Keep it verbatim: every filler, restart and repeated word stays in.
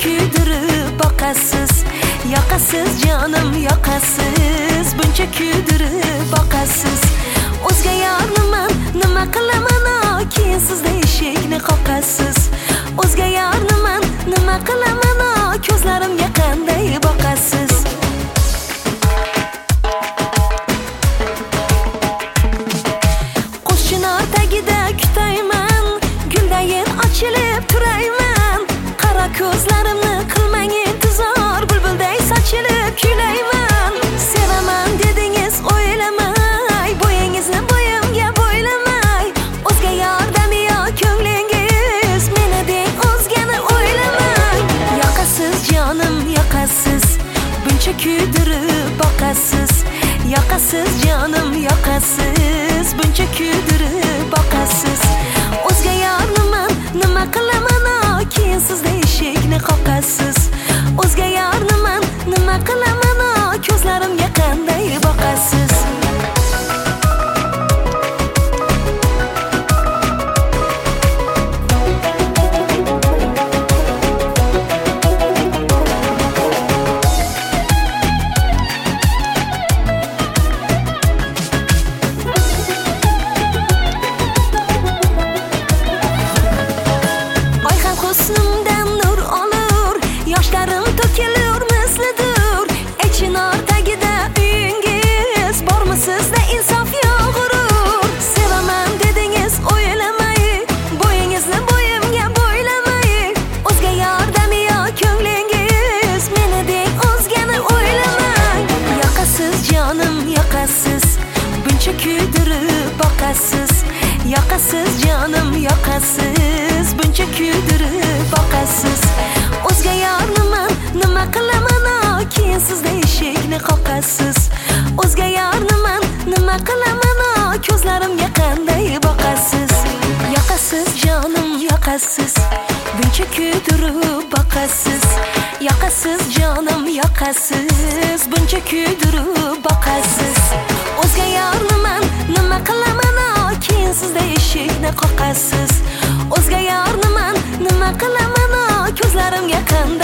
kuydirib boqasiz. Yoqasiz jonim yoqasiz, buncha kuydirib boqasiz. O'zga yorniman, nima qilaman, keyin sizda eshikni qoqasiz. O'zga yorniman, nima qilaman, ko'zlarimga qanday boqasiz. Qo'shchinor tagida kutayman, guldayin ochilib turayman. Qara ko'zlarimni qilmang intizor, bulbulday sochilib kuylayman. Sevaman dedingiz o'ylamay, bo'yingizni bo'yimga bo'ylamay. O'zga yordami yo ko'nglingiz, meni deng o'zgani o'ylamang. Yoqasiz jonim yoqasiz, buncha kuydirib boqasiz. Yoqasiz jonim yoqasiz, buncha kuydirib boqasiz. O'zga yorniman, nima qilaman, keyin sizda eshikni qoqasiz. O'zga yorniman, nima qilaman, ko'zlarimga qanday boqasiz. Husnimdan nur olur, yoshlarim to'kilur mislidir. Echinor tagida uyingiz bormi sizda insof yo'q g'urur. Sevaman dedingiz o'ylamay, bo'yingizni bo'yimga bo'ylamay. O'zga yordami yo ko'nglingiz, meni deng o'zgani o'ylamang. Yoqasiz jonim yoqasiz, buncha kuydirib boqasiz. Yoqasiz jonim yoqasiz, buncha kuydirib boqasiz. O'zga yorniman, nima qilaman, keyin sizda eshikni qoqasiz. O'zga yorniman, nima qilaman, ko'zlarimga qanday boqasiz. Yoqasiz jonim yoqasiz, buncha kuydirib boqasiz. Yoqasiz jonim yoqasiz, buncha kuydirib boqasiz. O'zga yorniman, nima qilaman, keyin sizda eshikni qoqasiz. O'zga yorniman, nima qilaman, ko'zlarimga qanday